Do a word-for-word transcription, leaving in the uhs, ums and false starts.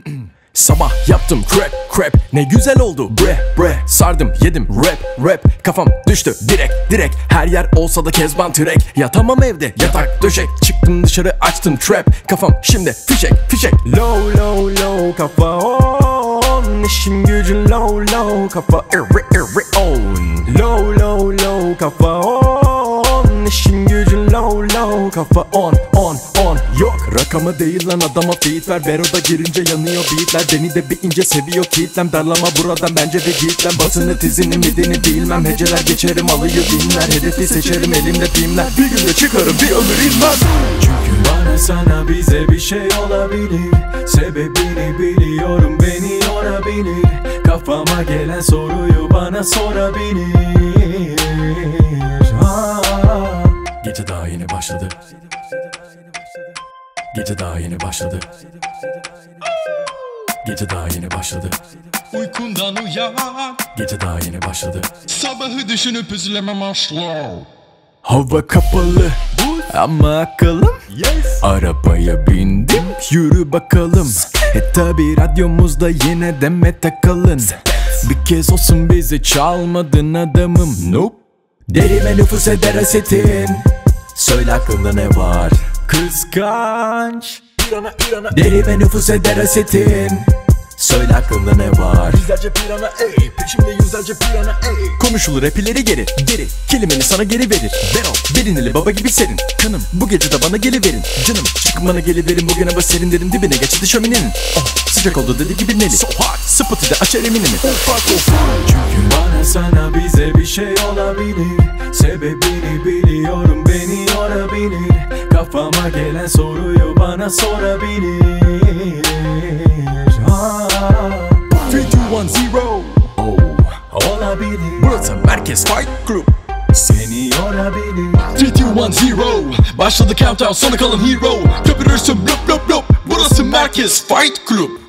Sabah yaptım crap crap, ne güzel oldu bre bre. Sardım yedim rap rap, kafam düştü direkt direkt. Her yer olsa da Kezban Trek. Yatamam evde yatak döşek, çıktım dışarı açtım trap. Kafam şimdi fişek fişek. Low low low kafa on, işin gücün low low kafa irri irri on. Low low low kafa on, işin gücün low low kafa on on on. Yok rakamı değil lan, adama feed ver. Vero'da girince yanıyor beatler. Beni de bir ince seviyor kitlem. Darlama buradan bence ve gitlen. Basını tizini midini bilmem. Heceler geçerim alıyor dinler. Hedefi seçerim elimde filmler. Bir günde çıkarım bir ömür inmez. Çünkü bana sana bize bir şey olabilir. Sebebini biliyorum, beni yorabilir. Kafama gelen soruyu bana sorabilir. Ha. Gece daha yeni başladı. Gece daha yeni başladı. Gece daha yeni başladı. Uykundan uyan, Gece daha yeni başladı. sabahı düşünüp üzülemem asla. Hava kapalı ama akıllım. Arabaya bindim, yürü bakalım. E tabi radyomuzda yine Demet Akalın. Bir kez olsun bizi çalmadın adamım. Nope. Derime nüfus eder asetin. Söyle aklında ne var? Kıskanç. Derime nüfus eder asetin. Söyle aklında ne var? Yüzlerce pirana ey, peşimde yüzlerce pirana ey. Konuşulur hep ileri geri geri, kelimeni sana geri verir. Ben o derinili baba gibi serin. Kanım bu gece de bana geliverin. Canım çıkın bana geliverin, bugün hava serin dedim, dibine geçti şöminenin. Oh sıcak oldu dedi gibi Neli. So hot Spot'ı da açar eminimi. Çünkü bana sana bize bir şey olabilir. Sebebini biliyorum, beni yorabilir. Kafama gelen soruyu bana sorabilir. Ha. Three two one zero. Oh, olabilir. Burası Merkez Fight Group. Seni yorabilir. Three two one zero. Başladı countdown, sona kalan hero. Köpürürsün blop blop blop. Burası Merkez Fight Club.